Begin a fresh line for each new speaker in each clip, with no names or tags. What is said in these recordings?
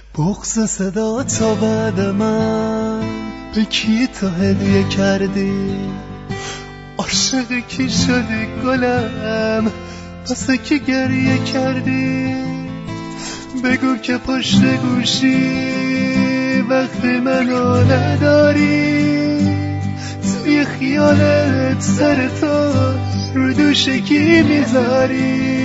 بغض صدا تا بعد من به کی تو هدیه کردی؟ عاشق کی شدی گلم؟ واسه کی گریه کردی؟ بگو که پشت گوشی وقت منو نداری، توی خیالت سر تو رو دوش کی میذاری؟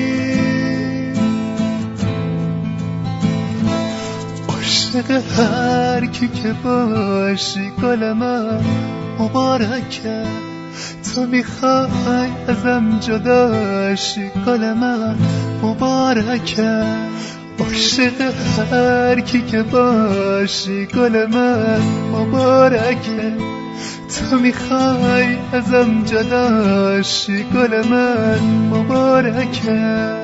عاشق هر کی که باشی گل من مبارکه، تو میخوای ازم جداشی گل من مبارکه. عاشق هر کی که باشی گل من مبارکه، تو میخوای ازم جداشی گل من مبارکه.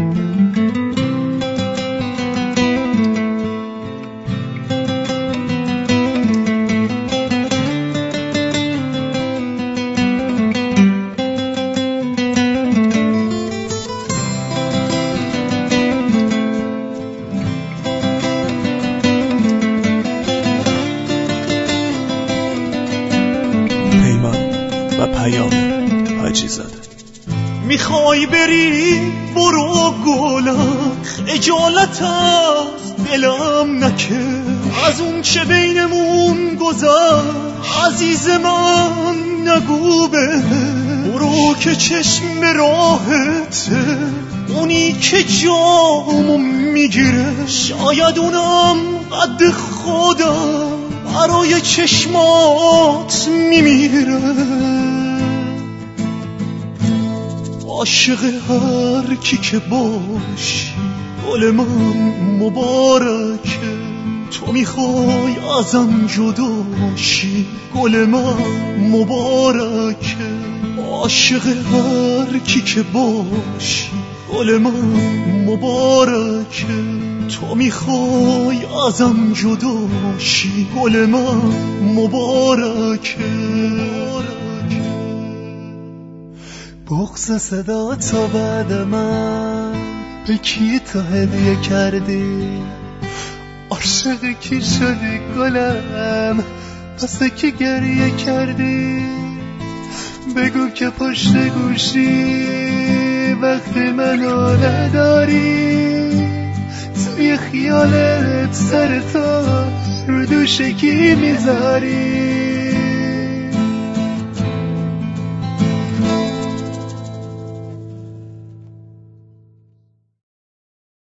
و پیام حاجی زاده.
میخوای بری برو گلم، اجالت از دلم نکه، از اون چه بینمون گذشت عزیز من نگو به، برو که چشم به راهته، اونی که جامو میگیره، شاید اونم قد خودم برای چشمات میمیره. عاشق هر کی که باشی گل من مبارکه، تو میخوای ازم جداشی گل من مبارکه. عاشق هر کی که باشی گل من مبارکه، تو میخوای ازم جداشی گل من مبارکه.
بغض صدا تا بعد من به کی تو هدیه کردی؟ عاشق کی شدی گلم؟ واسه کی گریه کردی؟ بگو که پشت گوشی وقت منو نداری، توی خیالت سر تو رو دوش کی میذاری؟